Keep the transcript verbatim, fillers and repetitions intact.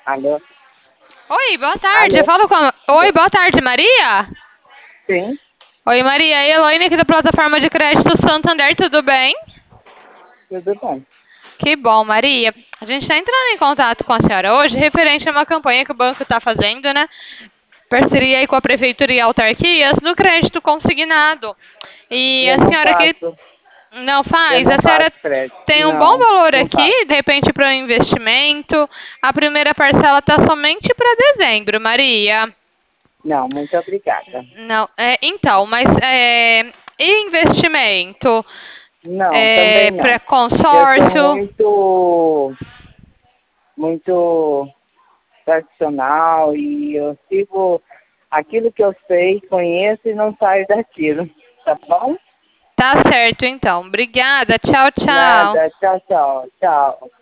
Alô? Oi, boa tarde. Eu Alô? falo com a... Oi, boa tarde, Maria? Sim, Oi, Maria. Elaine aqui da plataforma de crédito Santander, tudo bem? tudo bem. Que bom, Maria. A gente está entrando em contato com a senhora hoje referente a uma campanha que o banco está fazendo, né? Parceria aí com a prefeitura e autarquias no crédito consignado. E Eu a não senhora aqui faço, não eu faz, a não faço senhora crédito. tem um bom Não, valor não faço. aqui, de repente para um investimento. A primeira parcela está somente para dezembro, Maria. Não, muito obrigada. Não, é, então, mas é, e investimento? Não, É, também para não. Eu sou consórcio? muito, muito tradicional e eu sigo aquilo que eu sei, conheço e não saio daquilo. Tá bom? Tá certo, então. Obrigada. Tchau, tchau. Nada. Tchau, tchau. Tchau.